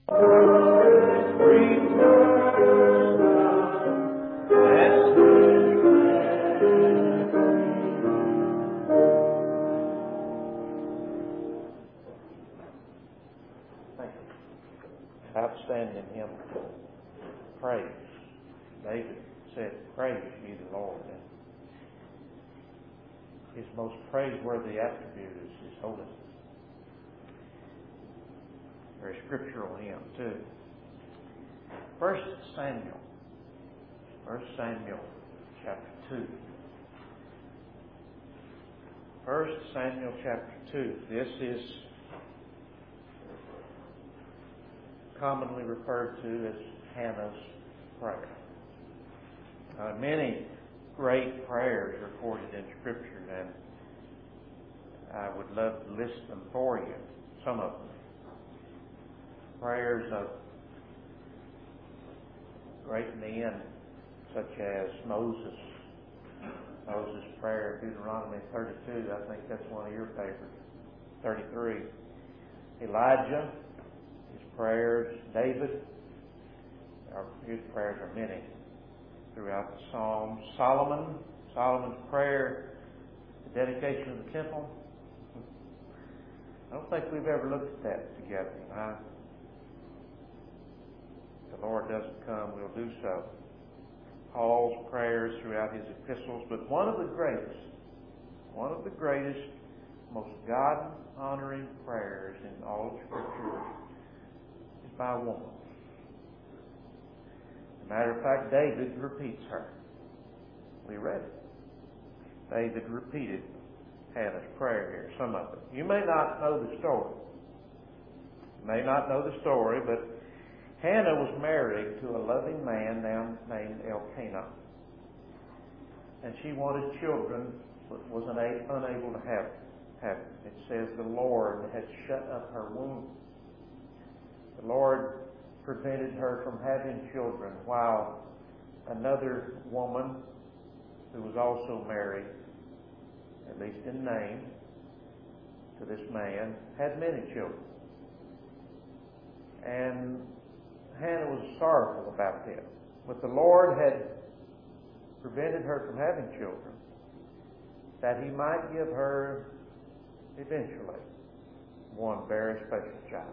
Outstanding hymn, praise. David said, "Praise ye the Lord." And his most praiseworthy attribute is his holiness. Very scriptural hymn too. 1 Samuel chapter 2. 1 Samuel chapter 2. This is commonly referred to as Hannah's prayer. Many great prayers recorded in Scripture, and I would love to list them for you, some of them. Prayers of great men such as Moses' prayer in Deuteronomy 32. I think that's one of your favorites. 33. Elijah, his prayers. David, his prayers are many throughout the Psalms. Solomon's prayer, the dedication of the temple. I don't think we've ever looked at that together. If the Lord doesn't come, we'll do so. Paul's prayers throughout his epistles, but one of the greatest, most God-honoring prayers in all of Scripture is by a woman. As a matter of fact, David repeats her. We read it. David repeated Hannah's prayer here, some of it. You may not know the story. But Hannah was married to a loving man named Elkanah. And she wanted children, but was unable to have them. It says the Lord had shut up her womb. The Lord prevented her from having children, while another woman who was also married, at least in name, to this man, had many children. And Hannah was sorrowful about this. But the Lord had prevented her from having children, that He might give her eventually one very special child.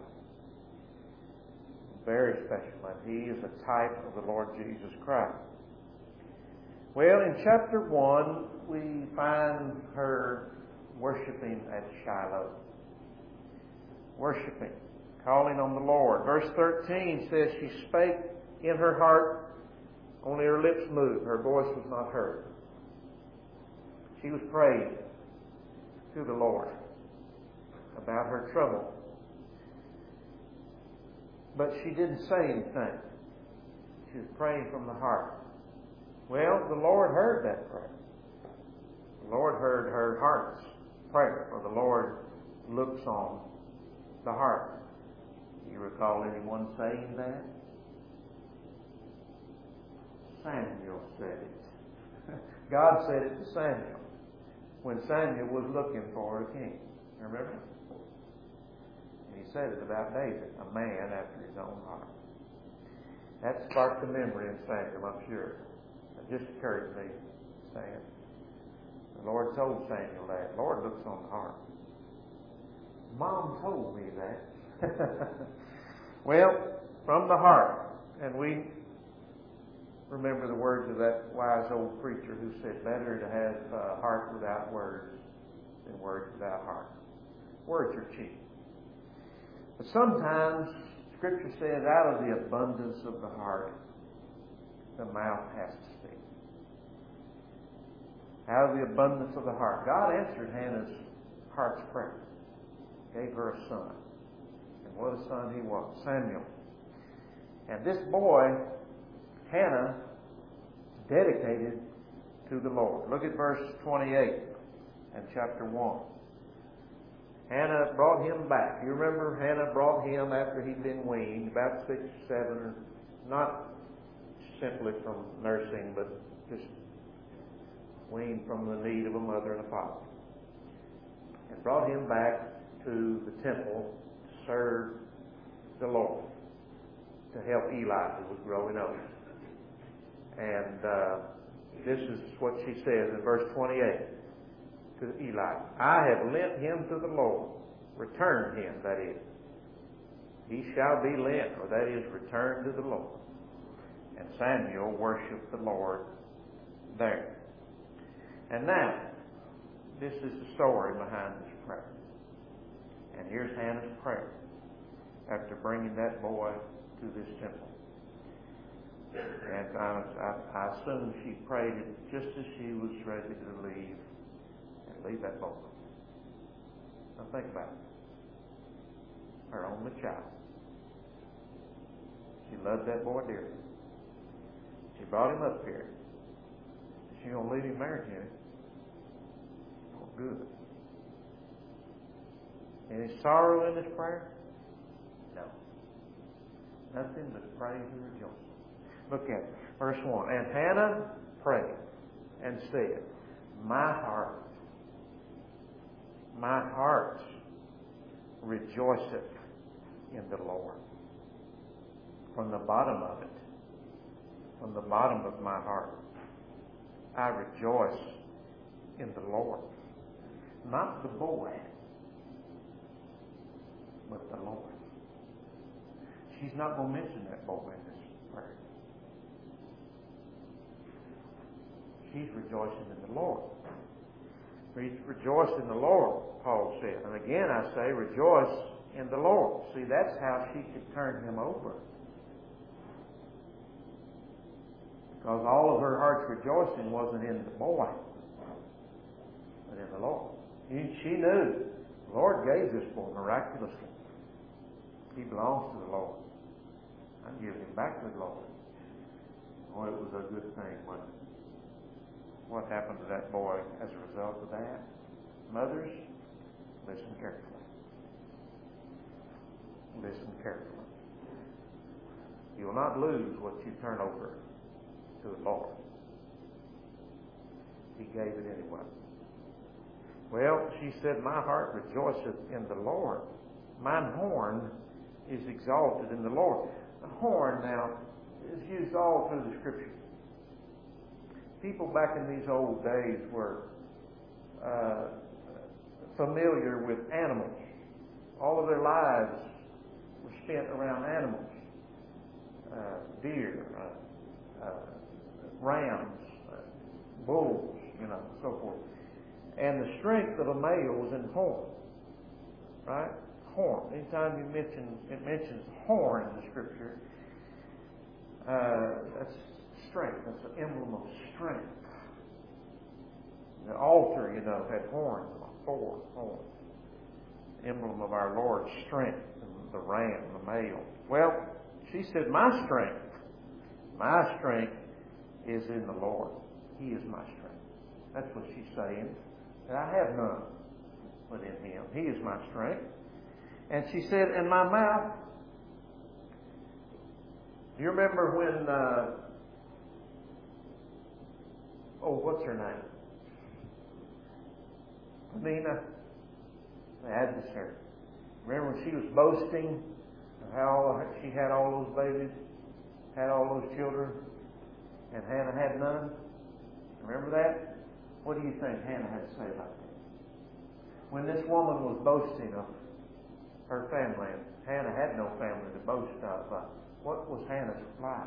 Very special. And He is a type of the Lord Jesus Christ. Well, in chapter 1, we find her worshiping at Shiloh. Worshiping. Calling on the Lord. Verse 13 says she spake in her heart, only her lips moved, her voice was not heard. She was praying to the Lord about her trouble. But she didn't say anything. She was praying from the heart. Well, the Lord heard that prayer. The Lord heard her heart's prayer, for the Lord looks on the heart. Do you recall anyone saying that? Samuel said it. God said it to Samuel when Samuel was looking for a king. Remember? And He said it about David, a man after His own heart. That sparked a memory in Samuel, I'm sure. It just occurred to me, saying, the Lord told Samuel that. The Lord looks on the heart. Mom told me that. Well, from the heart. And we remember the words of that wise old preacher who said, better to have a heart without words than words without heart. Words are cheap. But sometimes Scripture says, out of the abundance of the heart, the mouth has to speak. Out of the abundance of the heart. God answered Hannah's heart's prayer. Gave her a son. And what a son he was, Samuel. And this boy, Hannah, dedicated to the Lord. Look at verse 28 in chapter 1. Hannah brought him back. You remember Hannah brought him after he'd been weaned, about 6, 7, or not simply from nursing, but just weaned from the need of a mother and a father. And brought him back to the temple to serve the Lord. to help Eli, who was growing old. And this is what she says in verse 28 to Eli. I have lent him to the Lord. Return him, that is. He shall be lent, or that is, returned to the Lord. And Samuel worshiped the Lord there. And now, this is the story behind this prayer. And here's Hannah's prayer after bringing that boy to this temple. And I assume she prayed it just as she was ready to leave that boy. Now think about it. Her only child. She loved that boy dearly. She brought him up here. Is she going to leave him there, Jenny? Oh, good. Any sorrow in this prayer? No. Nothing but praise and rejoicing. Look at it. Verse 1. And Hannah prayed and said, my heart rejoiceth in the Lord. From the bottom of it, from the bottom of my heart, I rejoice in the Lord. Not the boy, but the Lord. She's not going to mention that boy in this prayer. She's rejoicing in the Lord. Rejoice in the Lord, Paul said. And again I say, rejoice in the Lord. See, that's how she could turn him over. Because all of her heart's rejoicing wasn't in the boy, but in the Lord. She knew the Lord gave this boy miraculously. He belongs to the Lord. I'm giving him back to the Lord. Oh, it was a good thing, wasn't it? What happened to that boy as a result of that? Mothers, listen carefully. Listen carefully. You will not lose what you turn over to the Lord. He gave it anyway. Well, she said, my heart rejoiceth in the Lord. Mine horn is exalted in the Lord. The horn now is used all through the Scripture. People back in these old days were familiar with animals. All of their lives were spent around animals. Deer, rams, bulls, so forth. And the strength of a male was in horn. Right? Horn. Anytime it mentions horn in the Scripture, that's strength. That's an emblem of strength. The altar, had horns, 4 horns. Emblem of our Lord's strength, the ram, the male. Well, she said, my strength is in the Lord. He is my strength. That's what she's saying. And I have none but in Him. He is my strength. And she said, in my mouth. Do you remember when, what's her name? Nina, the adversary. Remember when she was boasting of how she had all those babies, had all those children, and Hannah had none? Remember that? What do you think Hannah had to say about that? When this woman was boasting of her family, and Hannah had no family to boast of, what was Hannah's reply?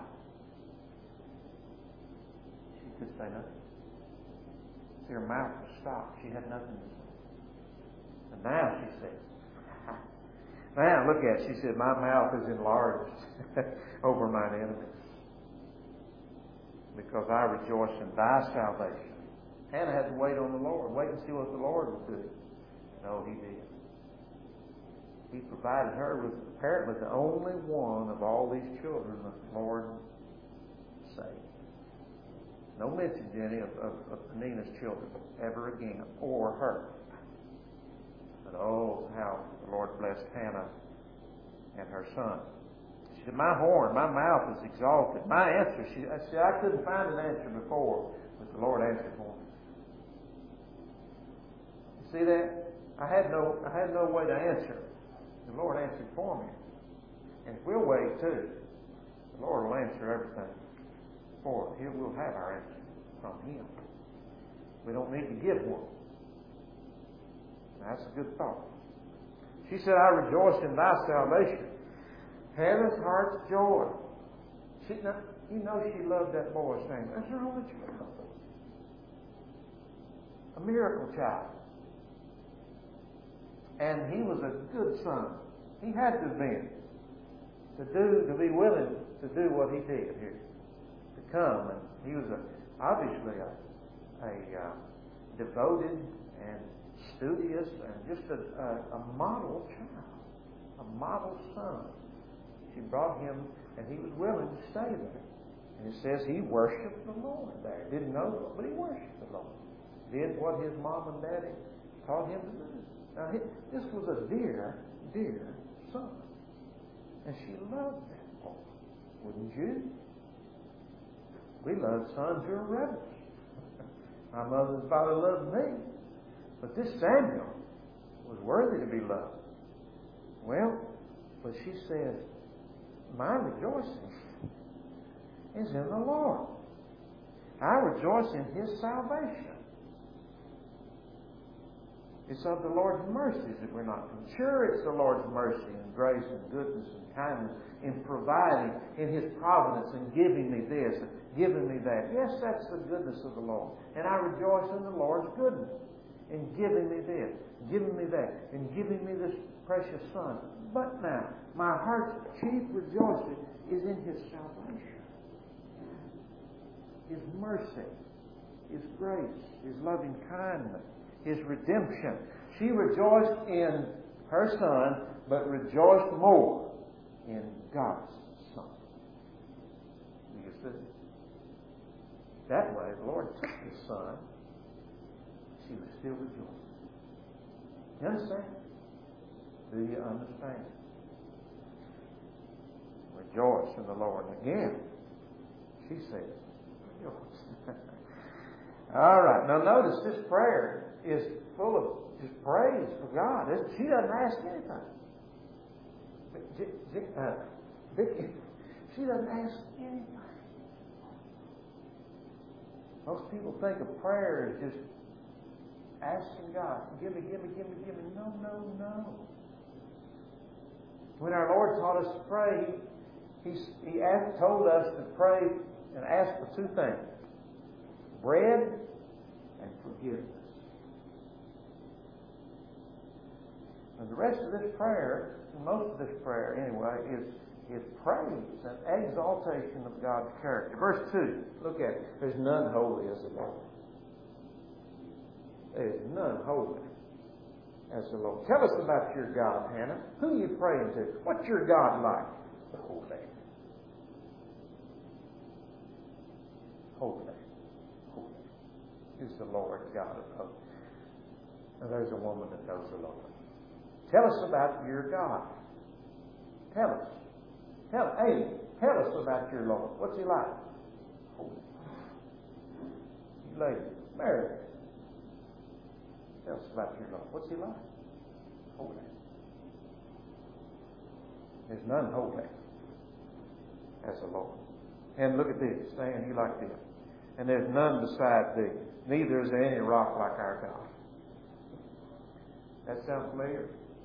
She could say nothing. Her mouth was stopped. She had nothing to say. And now she says, now look at it. She said, my mouth is enlarged over mine enemies, because I rejoice in thy salvation. Hannah had to wait on the Lord, wait and see what the Lord would do. No, He did. He provided her with apparently the only one of all these children that the Lord saved. No mention, Jenny, of Nina's children ever again, or her. But oh, how the Lord blessed Hannah and her son. She said, my horn, my mouth is exalted. My answer, she said, I couldn't find an answer before, but the Lord answered for me. You see that? I had no way to answer. The Lord answered for me. And we'll wait too. The Lord will answer everything for us. He will have our answer from Him. We don't need to give one. That's a good thought. She said, I rejoice in thy salvation. Hannah's heart's joy. She loved that boy, saying, that's her only child. A miracle child. And he was a good son. He had to have been. To be willing to do what he did here. To come. And he was obviously a devoted and studious and just a model child. A model son. She brought him and he was willing to stay there. And it says he worshiped the Lord there. Didn't know, but he worshiped the Lord. Did what his mom and daddy taught him to do. Now, this was a dear, dear son. And she loved that boy. Wouldn't you? We love sons who are rebels. My mother and father loved me. But this Samuel was worthy to be loved. Well, but she says, my rejoicing is in the Lord. I rejoice in His salvation. It's of the Lord's mercies that we're not consumed. Sure, it's the Lord's mercy and grace and goodness and kindness in providing, in His providence and giving me this and giving me that. Yes, that's the goodness of the Lord. And I rejoice in the Lord's goodness in giving me this, giving me that, and giving me this precious Son. But now, my heart's chief rejoicing is in His salvation. His mercy, His grace, His loving kindness, His redemption. She rejoiced in her Son, but rejoiced more in God's Son. You see? That way, the Lord took His Son. She was still rejoicing. You understand? Do you understand? Rejoice in the Lord. Again, she said, rejoice. All right. Now notice this prayer is full of just praise for God. She doesn't ask anything. Vicki, she doesn't ask anything. Most people think of prayer as just asking God, give me. No. When our Lord taught us to pray, He told us to pray and ask for two things. Bread and forgiveness. And the rest of this prayer, most of this prayer anyway, is praise and exaltation of God's character. Verse 2, look at it. There's none holy as the Lord. There's none holy as the Lord. Tell us about your God, Hannah. Who are you praying to? What's your God like? Holy. Holy is the Lord God of hosts. Now there's a woman that knows the Lord. Tell us about your God. Tell us. Tell us about your Lord. What's He like? Holy. You lady, Mary. Tell us about your Lord. What's He like? Holy. There's none holy as the Lord. And look at this. Stand you like this. And there's none beside thee. Neither is there any rock like our God. That sound familiar?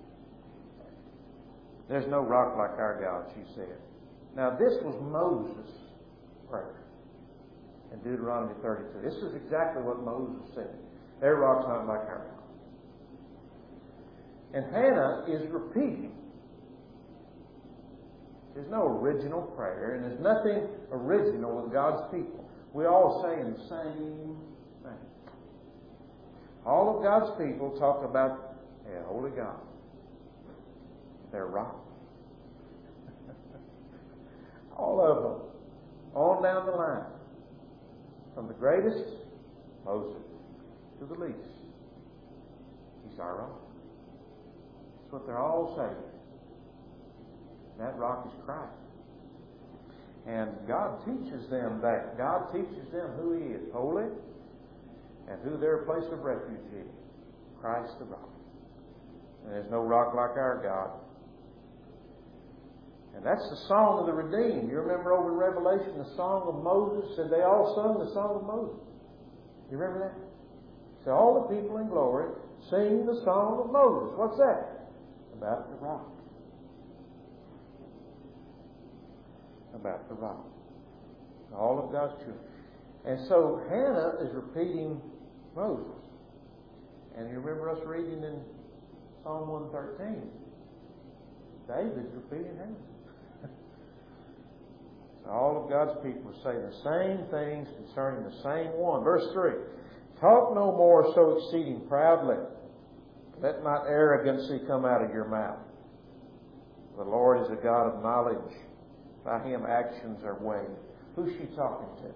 There's no rock like our God, she said. Now this was Moses' prayer in Deuteronomy 32. This is exactly what Moses said. Their rock's not like our God. And Hannah is repeating. There's no original prayer, and there's nothing original with God's people. We're all saying the same thing. All of God's people talk about a holy God. Their rock. All of them. On down the line. From the greatest, Moses, to the least. He's our rock. That's what they're all saying. That rock is Christ. And God teaches them that. God teaches them who He is, holy, and who their place of refuge is. Christ the rock. And there's no rock like our God. And that's the song of the redeemed. You remember over in Revelation, the song of Moses, and they all sung the song of Moses. You remember that? So all the people in glory sing the song of Moses. What's that? About the rock. About the rock. All of God's children. And so Hannah is repeating Moses. And you remember us reading in Psalm 113. David's repeating Hannah. So all of God's people say the same things concerning the same one. Verse 3. Talk no more so exceeding proudly. Let not arrogancy come out of your mouth. The Lord is a God of knowledge. By Him actions are weighed. Who's she talking to?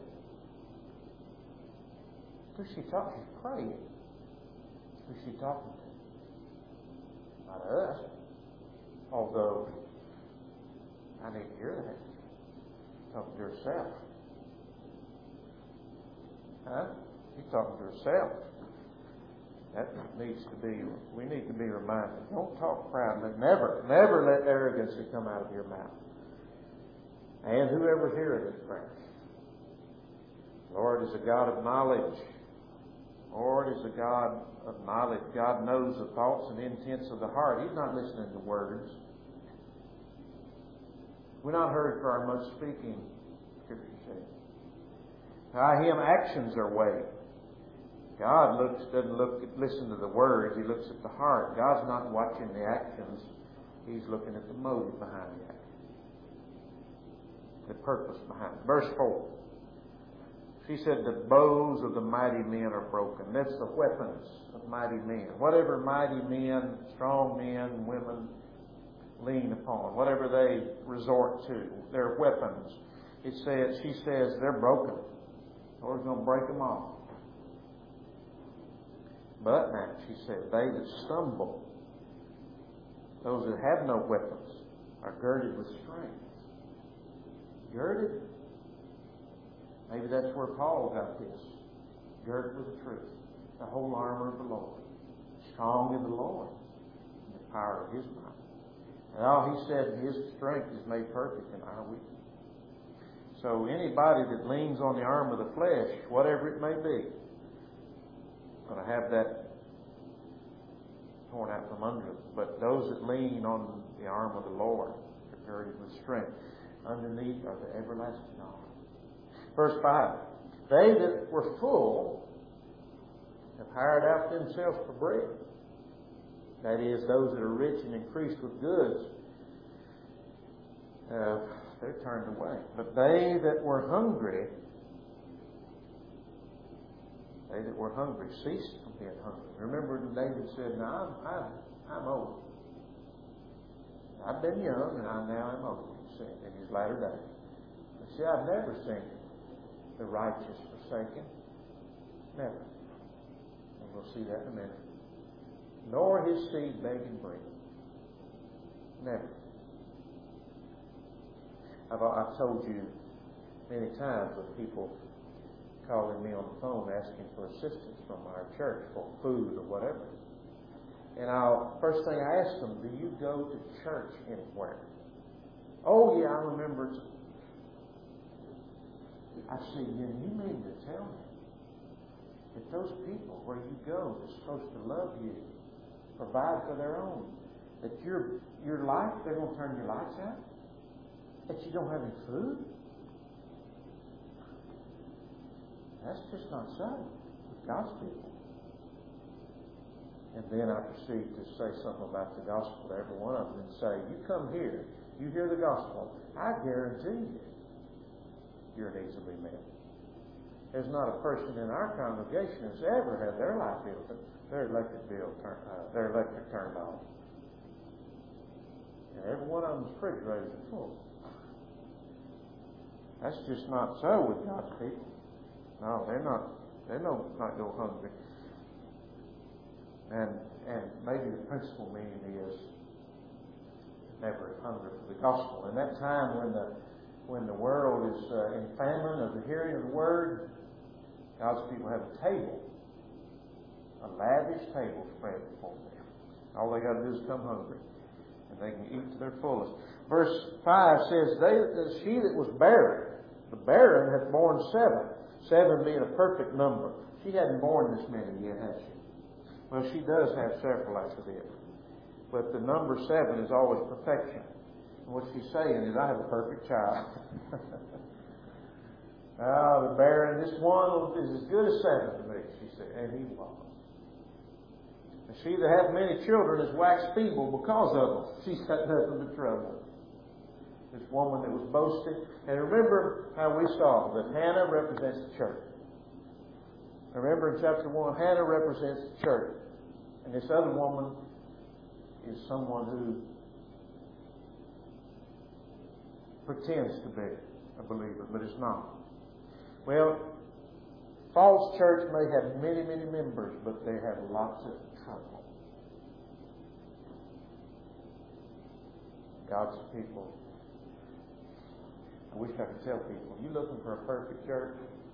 Who's she talking to? She's praying. Who's she talking to? Not us. Although, I need to hear that. Talking to herself. Huh? She's talking to herself. That needs to be, we need to be reminded. Don't talk proudly. Never let arrogancy come out of your mouth. And whoever heareth this prayer. Lord is a God of knowledge. Lord is a God of knowledge. God knows the thoughts and intents of the heart. He's not listening to words. We're not heard for our much speaking, Scripture says. By Him actions are weighed. God doesn't listen to the words. He looks at the heart. God's not watching the actions. He's looking at the motive behind the action. The purpose behind it. Verse 4. She said, the bows of the mighty men are broken. That's the weapons of mighty men. Whatever mighty men, strong men, women lean upon, whatever they resort to, their weapons. She says, they're broken. The Lord's going to break them off. But now, she said, they that stumble, those that have no weapons, are girded with strength. Girded? Maybe that's where Paul got this. Girded with the truth. The whole armor of the Lord. Strong in the Lord. In the power of His might. And all He said, His strength is made perfect in our weakness. So anybody that leans on the arm of the flesh, whatever it may be, going to have that torn out from under them. But those that lean on the arm of the Lord are girded with strength. Underneath are the everlasting arms. Verse 5. They that were full have hired out themselves for bread. That is, those that are rich and increased with goods, they're turned away. But they that were hungry ceased from being hungry. Remember David said, now I'm old. I've been young and I now am old, he said in his latter days. But see, I've never seen the righteous forsaken. Never. And we'll see that in a minute. Nor his seed begging bread. Never. I've told you many times of people calling me on the phone asking for assistance from our church for food or whatever. And first thing I ask them, do you go to church anywhere? Oh yeah, I remember. I said, you mean to tell me that those people where you go are supposed to love you, provide for their own, that your life, they're going to turn your lights out? That you don't have any food? That's just not so with God's people. And then I proceed to say something about the gospel to every one of them and say, you come here, you hear the gospel, I guarantee you your needs will be met. There's not a person in our congregation that's ever had their light bill, their electric turned off. And every one of them's refrigerators are full. That's just not so with God's people. No, they're not go hungry. And maybe the principal meaning is never hunger for the gospel. In that time when the world is in famine of the hearing of the word, God's people have a table, a lavish table spread before them. All they got to do is come hungry, and they can eat to their fullest. Verse 5 says, she that was barren, the barren hath borne 7. 7 being a perfect number. She hadn't borne this many yet, has she? Well, she does have several after this. But the number 7 is always perfection. And what she's saying is, I have a perfect child. The barren, this one is as good as 7 to me, she said. And he was. And she that hath many children is waxed feeble because of them. She's got nothing but trouble. This woman that was boasting. And remember how we saw that Hannah represents the church. Remember in chapter 1, Hannah represents the church. And this other woman is someone who pretends to be a believer, but is not. Well, false church may have many, many members, but they have lots of trouble. God's people. I wish I could tell people, you looking for a perfect church?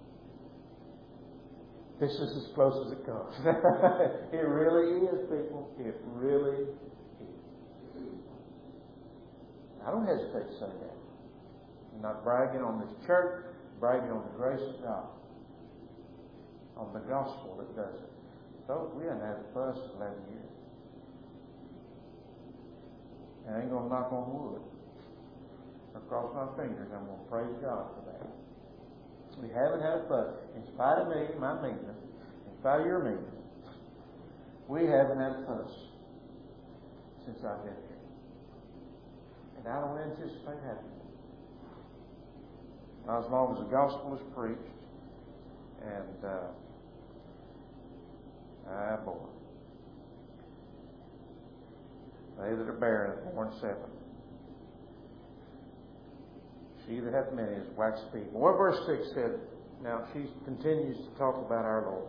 This is as close as it comes. It really is, people. It really is. I don't hesitate to say that. I'm not bragging on this church, bragging on the grace of God, on the gospel that does it. Folks, we haven't had a fuss in 11 years. And I ain't going to knock on wood or cross my fingers. I'm going to praise God for that. We haven't had a fuss. In spite of me, my meanness, in spite of your meanness, we haven't had a fuss since I've been here. And I don't anticipate having it. Not as long as the gospel is preached. And, boy. They that are barren have borne 7. She that hath many is waxed feeble. What verse 6 said? Now, she continues to talk about our Lord.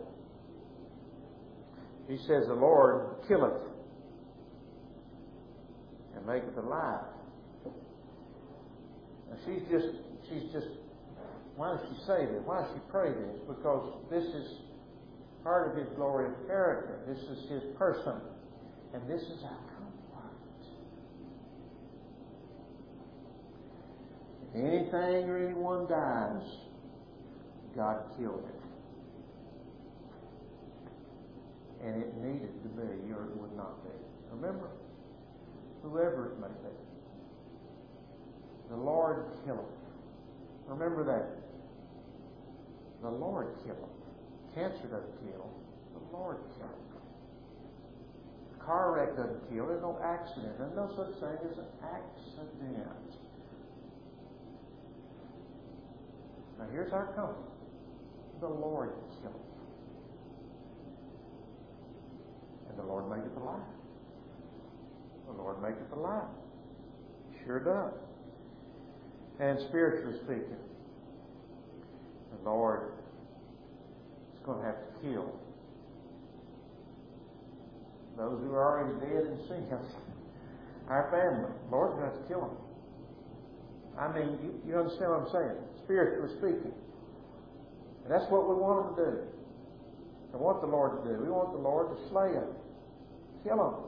He says, the Lord killeth and maketh alive. Now, she's just, why does she say this? Why does she pray this? Because this is part of His glorious character. This is His person. And this is our comfort. If anything or anyone dies, God killed it. And it needed to be, or it would not be. Remember? Whoever it may be. The Lord killeth. Remember that. The Lord killeth. Cancer doesn't kill. The Lord killeth. A car wreck doesn't kill. There's no accident. There's no such thing as an accident. Now here's our comfort. The Lord killeth. And the Lord maketh alive. The Lord maketh alive. Sure does. And spiritually speaking, the Lord is going to have to kill those who are already dead in sin. Our family. The Lord's going to have to kill them. I mean, you understand what I'm saying? Spiritually speaking. And that's what we want them to do. And what the Lord to do. We want the Lord to slay them. Kill them.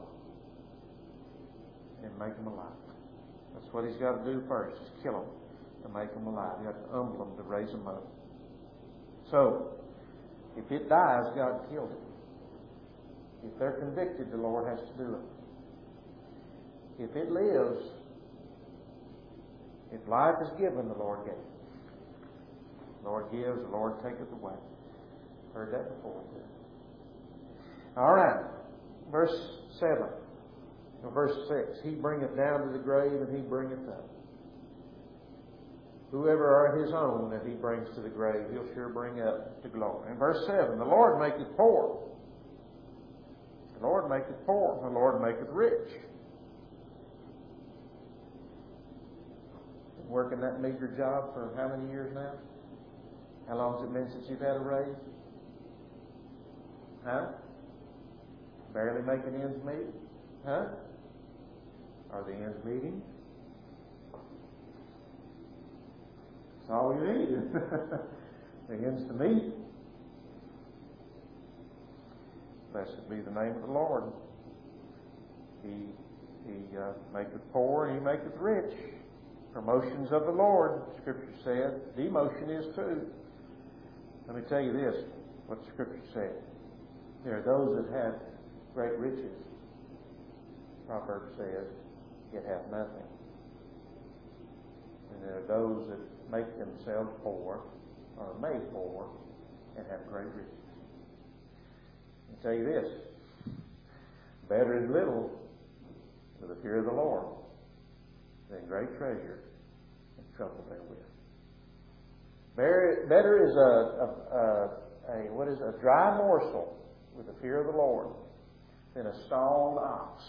And make them alive. That's what He's got to do first, is kill them to make them alive. You have to humble them to raise them up. So, if it dies, God killed it. If they're convicted, the Lord has to do it. If it lives, if life is given, the Lord gave it. The Lord gives, the Lord taketh away. Heard that before. All right. Verse 7. Or verse 6. He bringeth down to the grave, and He bringeth up. Whoever are His own that He brings to the grave, He'll sure bring up to glory. And verse 7. The Lord maketh poor. The Lord maketh poor. The Lord maketh rich. Been working that meager job for how many years now? How long has it been since you've had a raise? Huh? Barely making ends meet? Huh? Are the ends meeting? That's all you need. The ends to meet. Blessed be the name of the Lord. He He maketh poor and He maketh rich. Promotions of the Lord, Scripture said. Demotion is too. Let me tell you this, what Scripture said. There are those that have great riches, Proverbs says, yet have nothing. And there are those that make themselves poor, or are made poor, and have great riches. I'll tell you this, better is little with the fear of the Lord than great treasure and trouble therewith. Better is a dry morsel with the fear of the Lord than a stalled ox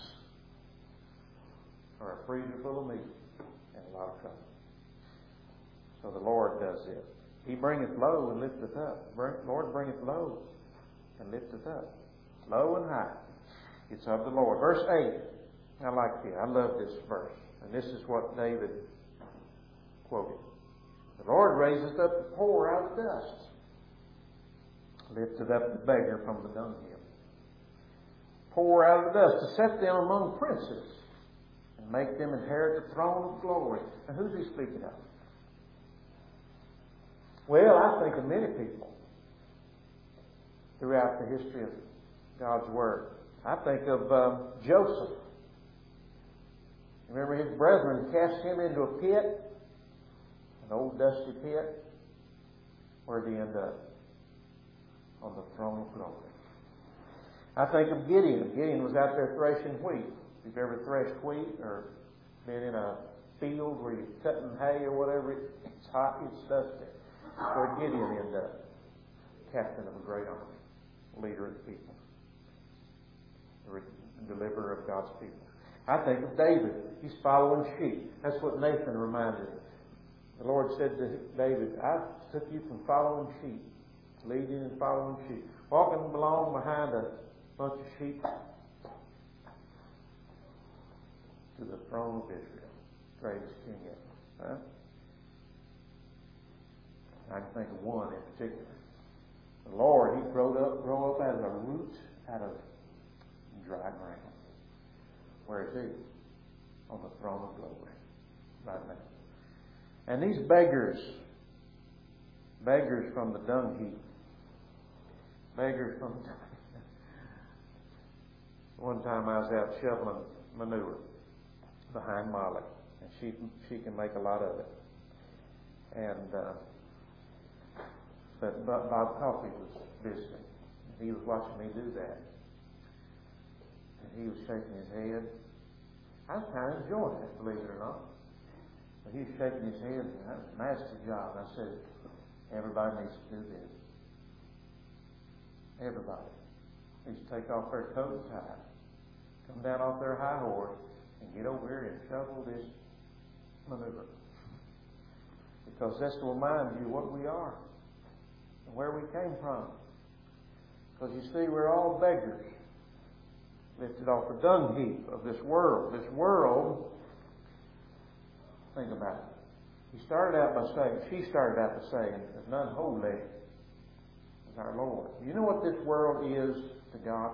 or a freezer full of meat and a lot of trouble. So the Lord does this. He bringeth low and lifteth up. Lord bringeth low and lifteth up. Low and high. It's of the Lord. Verse 8. I like this. I love this verse. And this is what David quoted. The Lord raiseth up the poor out of the dust. Lifted up the beggar from the dunghill. Poor out of the dust, to set them among princes and make them inherit the throne of glory. And who's he speaking of? Well, I think of many people throughout the history of God's Word. I think of Joseph. Remember his brethren cast him into a pit, an old dusty pit. Where did he end up? On the throne of glory. I think of Gideon. Gideon was out there threshing wheat. If you've ever threshed wheat or been in a field where you're cutting hay or whatever, it's hot, it's dusty. That's where Gideon ended up. Captain of a great army. Leader of the people. The deliverer of God's people. I think of David. He's following sheep. That's what Nathan reminded him. The Lord said to David, I took you from following sheep, leading and following sheep, walking along behind a bunch of sheep to the throne of Israel, greatest king ever. Huh? I can think of one in particular. The Lord, He grow up out of a root, out of dry ground. Where is He? On the throne of glory, right now. And these beggars from the dung heap, one time I was out shoveling manure behind Molly, and she can make a lot of it. And but Bob Coffey was visiting. He was watching me do that, and he was shaking his head. I was kind of enjoying it, believe it or not. But he was shaking his head, and that was a nasty job. I said, everybody needs to do this. Everybody needs to take off their coat and tie, come down off their high horse, and get over here and shovel this manure. Because that's to remind you what we are and where we came from. Because you see, we're all beggars, lifted off the dung heap of this world. This world, think about it. She started out by saying, there's none holy as our Lord. You know what this world is to God?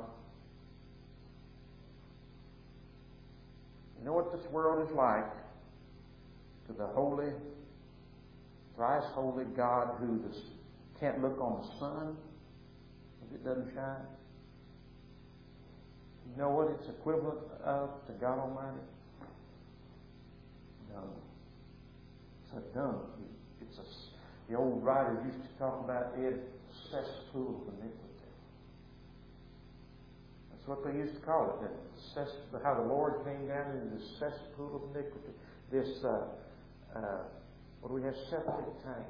You know what this world is like to the holy, thrice holy God who can't look on the sun if it doesn't shine? You know what it's equivalent of to God Almighty? Dung. It's a dung heap. The old writers used to talk about it, cesspool of iniquity. That's what they used to call it. How the Lord came down into this cesspool of iniquity. This, what do we have? Septic tank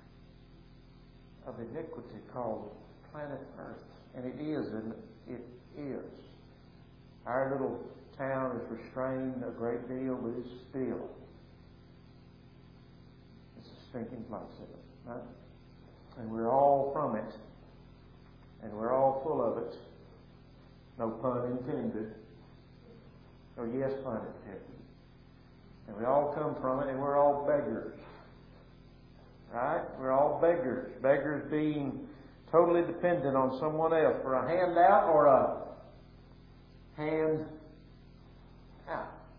of iniquity called planet Earth. And it is, and it is. Our little town is restrained a great deal, but it's still. It's a stinking place, isn't it? Right? And we're all from it. And we're all full of it. No pun intended. Or yes, pun intended. And we all come from it, and we're all beggars. Right? We're all beggars. Beggars being totally dependent on someone else for a handout or a hand out.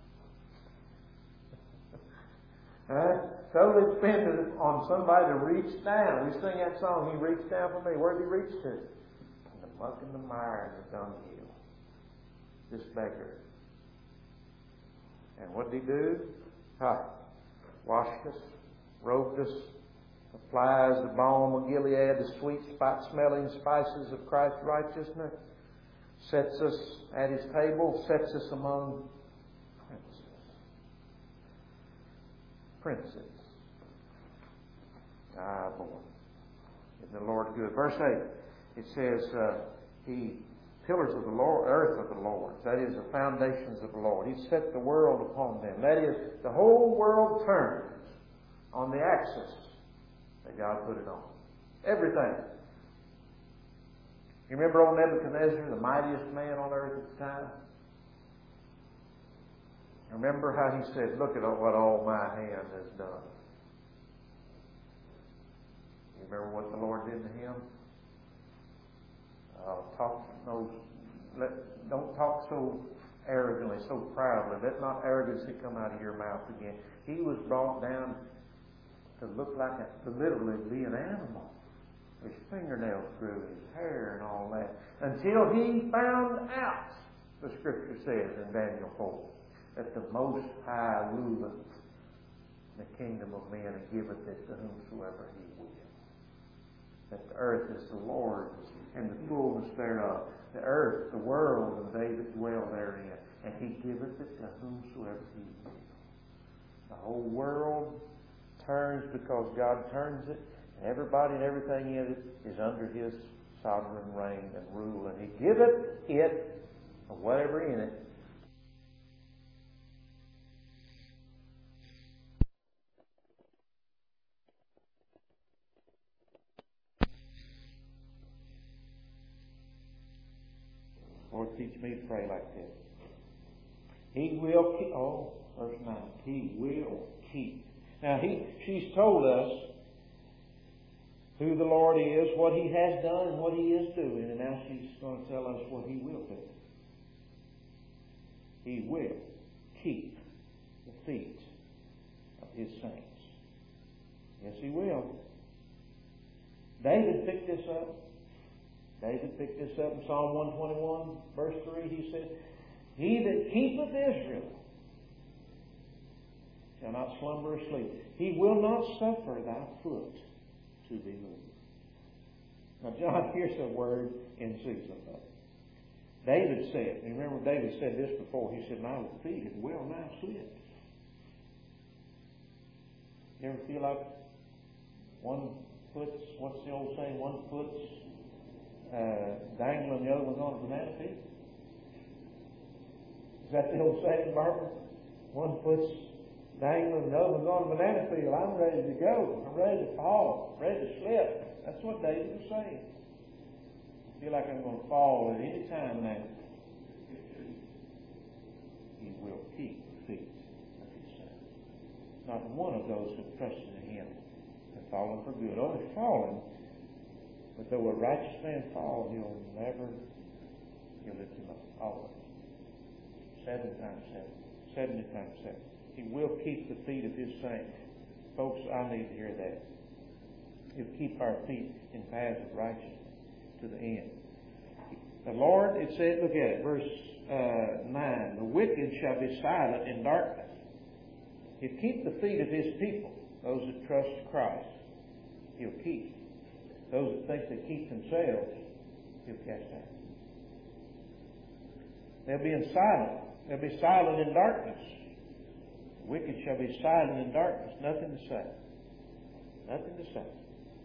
will it depend on somebody to reach down? We sing that song, He reached down for me. Where did He reach to? In the muck and the mire and the dunghill. This beggar. And what did He do? Washed us, robed us, applies the balm of Gilead, the sweet smelling spices of Christ's righteousness, sets us at His table, sets us among princes. Boy. Isn't the Lord good? Verse 8, it says, He pillars of the Lord, earth of the Lord. That is, the foundations of the Lord. He set the world upon them. That is, the whole world turns on the axis that God put it on. Everything. You remember old Nebuchadnezzar, the mightiest man on earth at the time? Remember how he said, look at what all my hand has done. You remember what the Lord did to him? Don't talk so arrogantly, so proudly. Let not arrogancy come out of your mouth again. He was brought down to look like to literally be an animal. His fingernails grew, his hair and all that. Until he found out, the Scripture says in Daniel 4, that the Most High ruleth the kingdom of men and giveth it to whomsoever He will. That the earth is the Lord's and the fullness thereof. The earth, the world, and they that dwell therein. And He giveth it to whomsoever He will. The whole world turns because God turns it. And everybody and everything in it is under His sovereign reign and rule. And He giveth it, or whatever in it, Lord, teach me to pray like this. He will keep. Verse 9. He will keep. Now, she's told us who the Lord is, what He has done, and what He is doing. And now she's going to tell us what He will do. He will keep the feet of His saints. Yes, He will. David picked this up. David picked this up in Psalm 121, verse 3. He said, He that keepeth Israel shall not slumber or sleep. He will not suffer thy foot to be moved. Now, John, here's a word in season. David said, and remember David said this before, he said, my feet have well nigh slipped. You ever feel like one foot's, what's the old saying, one foot's dangling, the other one's on a banana peel? Is that the old saying, Barbara? One foot's dangling, the other one's on a banana peel. I'm ready to go. I'm ready to fall. Ready to slip. That's what David was saying. I feel like I'm going to fall at any time now. He will keep the feet of His saints. Not one of those who trusted in Him have fallen for good. Only fallen. But though a righteous man fall, he'll lift him up. Always. 7 times 7. 70 times 7. He will keep the feet of His saints. Folks, I need to hear that. He'll keep our feet in paths of righteousness to the end. The Lord, it said, look at it, verse 9. The wicked shall be silent in darkness. He'll keep the feet of His people, those that trust Christ. He'll keep. Those that think they keep themselves, He'll cast out. They'll be in silence. They'll be silent in darkness. The wicked shall be silent in darkness. Nothing to say. Nothing to say.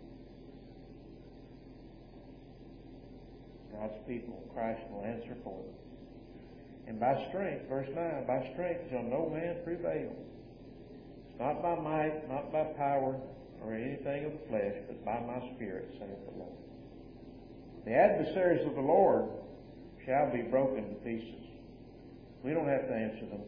God's people, Christ will answer for them. And by strength, verse 9, by strength shall no man prevail. It's not by might, not by power, or anything of the flesh, but by my Spirit, saith the Lord. The adversaries of the Lord shall be broken to pieces. We don't have to answer them.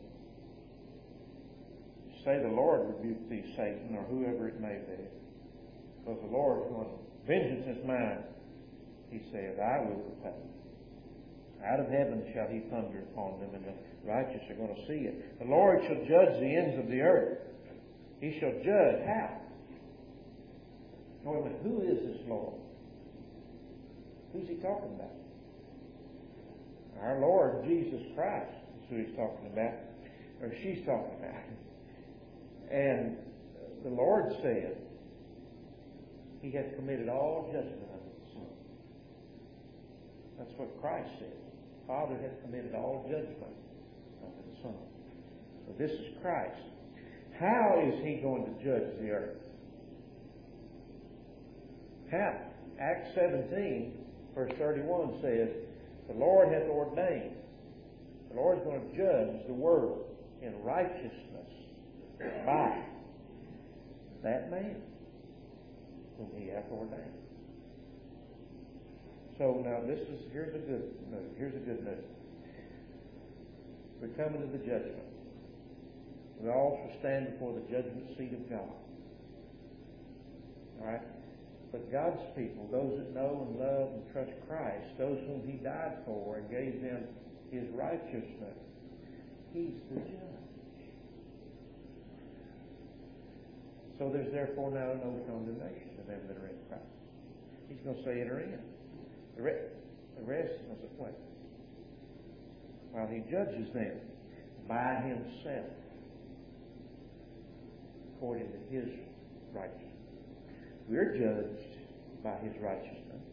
Say the Lord rebuke thee, Satan, or whoever it may be. Because the Lord is going, vengeance is mine. He said, I will repay. Out of heaven shall He thunder upon them, and the righteous are going to see it. The Lord shall judge the ends of the earth. He shall judge. How? Wait a minute. Who is this Lord? Who's he talking about? Our Lord Jesus Christ is who he's talking about, or she's talking about. And the Lord said he hath committed all judgment unto the Son. That's what Christ said. The Father hath committed all judgment unto the Son. So this is Christ. How is he going to judge the earth? How? Acts 17, verse 31 says, the Lord hath ordained. The Lord's going to judge the world in righteousness by that man whom he hath ordained. So now here's a good news. Here's a good news. We're coming to the judgment. We all shall stand before the judgment seat of God. All right? But God's people, those that know and love and trust Christ, those whom he died for and gave them his righteousness, he's the judge. So there's therefore now no condemnation to them that are in Christ. He's going to say enter in. The rest is going to say, wait. While he judges them by himself, according to his righteousness. We're judged by his righteousness.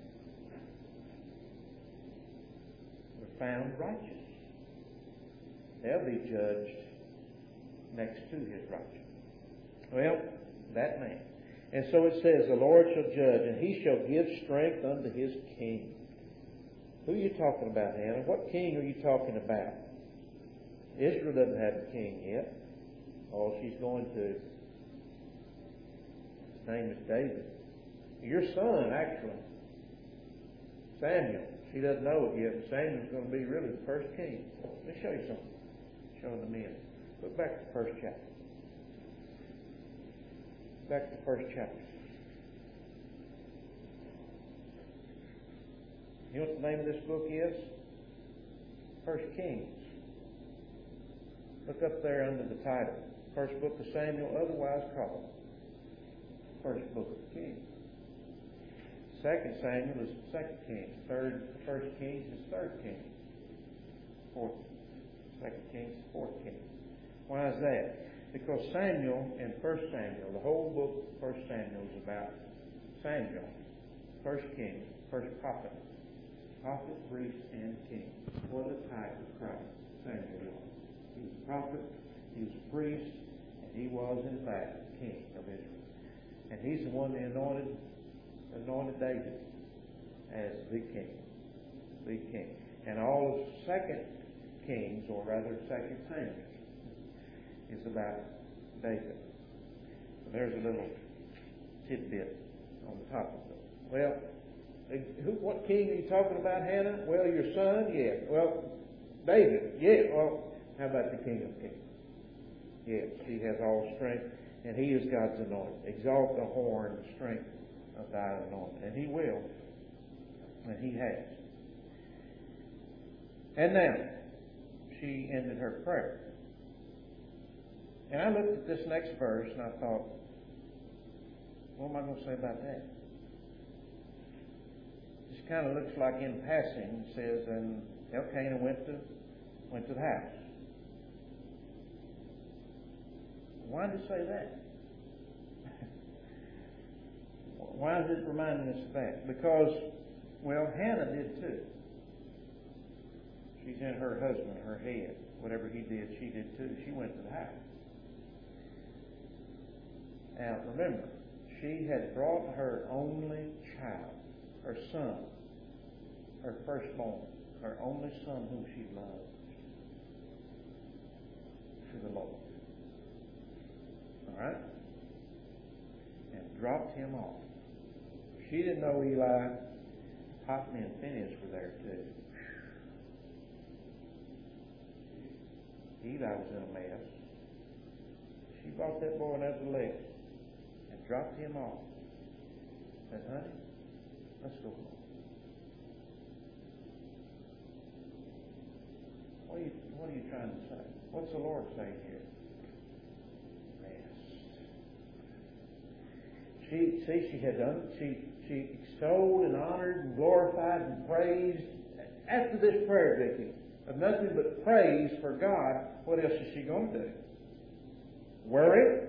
We're found righteous. They'll be judged next to his righteousness. Well, that man. And so it says, the Lord shall judge, and he shall give strength unto his king. Who are you talking about, Hannah? What king are you talking about? Israel doesn't have a king yet. All she's going to. His name is David. Your son, actually. Samuel. She doesn't know it yet. Samuel's going to be really the first king. Let me show you something. Showing the men. Look back to the first chapter. Back to the first chapter. You know what the name of this book is? First Kings. Look up there under the title. First book of Samuel, otherwise called First book of Kings. Second Samuel is Second Kings. First Kings is Third Kings. Second Kings is Fourth Kings. Why is that? Because Samuel in First Samuel, the whole book of First Samuel is about Samuel, first king, first prophet. Prophet, priest, and king. What a type of Christ Samuel was. He was a prophet, he was a priest, and he was in fact the king of Israel. And he's the one that anointed David as the king. The king. And all of Second Kings, or rather Second Samuel, is about David. So there's a little tidbit on the top of it. Well, what king are you talking about, Hannah? Well, your son? Yeah. Well, David? Yeah. Well, how about the King of Kings? Yes, he has all strength, and he is God's anointed. Exalt the horn, the strength of thy anointed. And he will, and he has. And now, she ended her prayer. And I looked at this next verse, and I thought, what am I going to say about that? This kind of looks like in passing, it says, and Elkanah went to the house. Why did it say that? Why is it reminding us of that? Because, well, Hannah did too. She's in her husband, her head. Whatever he did, she did too. She went to the house. Now, remember, she had brought her only child, her son, her firstborn, her only son whom she loved, to the Lord. All right? And dropped him off. She didn't know Eli, Hophni, and Phinehas were there too. Eli was in a mess. She brought that boy nevertheless and dropped him off. Said, honey, let's go home. What are you trying to say? What's the Lord saying here? Rest. She had done. She extolled and honored and glorified and praised. After this prayer, Vicki, of nothing but praise for God, what else is she going to do? Worry?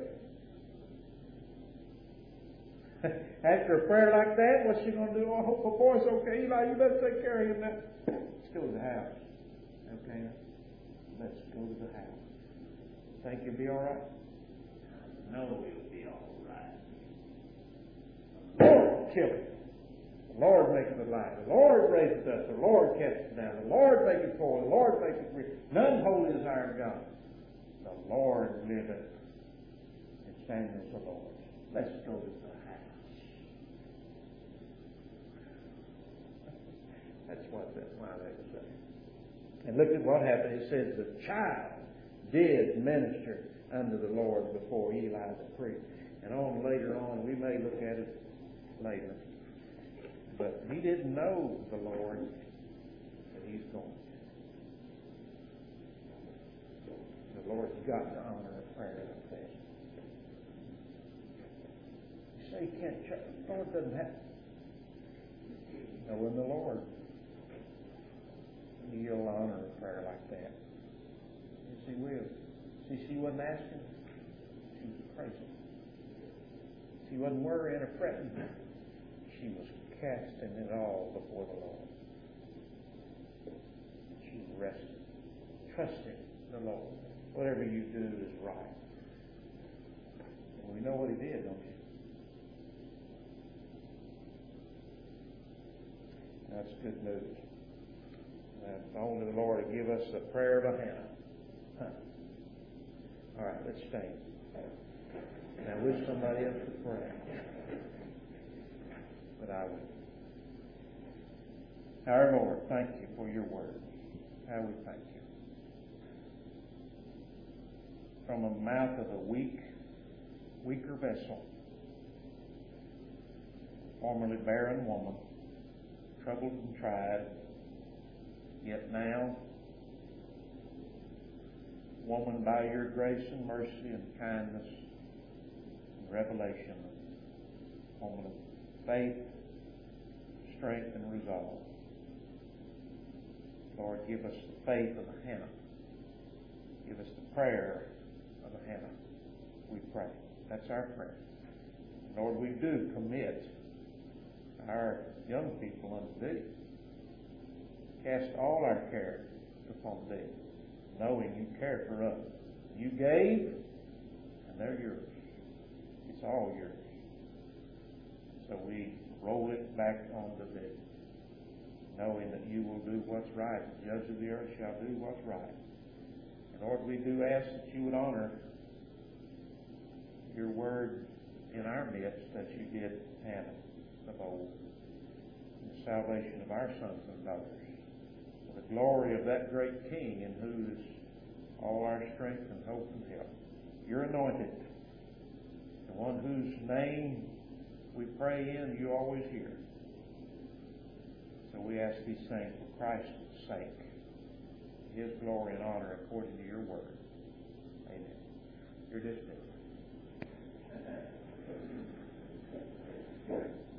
After a prayer like that, what's she going to do? Oh, I hope my boy's okay. Eli, you better take care of him now. Let's go to the house. Okay? Let's go to the house. Think you'll be all right? No, we'll be all right. The Lord kill it. The Lord maketh it alive. The Lord raiseth up. The Lord casteth down. The Lord maketh poor. The Lord maketh rich. None holy is our God. The Lord liveth. And Samuel's the Lord. Let's go to the house. That's why they were saying. And look at what happened. It says the child did minister unto the Lord before Eli the priest. And on later on, we may look at it later. But he didn't know the Lord that he's going to. The Lord's got to honor a prayer like that. You say you can't trust. The Lord doesn't have to. Knowing the Lord, he'll honor a prayer like that. Yes, he will. See, she wasn't asking. She was praising. She wasn't worrying or fretting. She was casting it all before the Lord. She was resting, trusting the Lord. Whatever you do is right. And we know what he did, don't you? That's good news. And only the Lord will give us the prayer of a Hannah. All right, let's stand. And I wish somebody else would pray. But I will. Our Lord, thank you for your word. How we thank you. From the mouth of a weaker vessel, formerly barren woman, troubled and tried, yet now, woman, by your grace and mercy and kindness and revelation, woman of faith, strength, and resolve. Lord, give us the faith of a Hannah. Give us the prayer of a Hannah. We pray. That's our prayer. Lord, we do commit our young people unto Thee. Cast all our care upon Thee, knowing you care for us. You gave, and they're yours. It's all yours. So we roll it back onto Thee, knowing that you will do what's right. The judge of the earth shall do what's right. And Lord, we do ask that you would honor your word in our midst as you did Hannah of old, in the salvation of our sons and daughters, for the glory of that great King in whom is all our strength and hope and help. You're anointed, the one whose name we pray in, you always hear. So we ask these things for Christ's sake, His glory and honor according to your word. Amen. You're dismissed.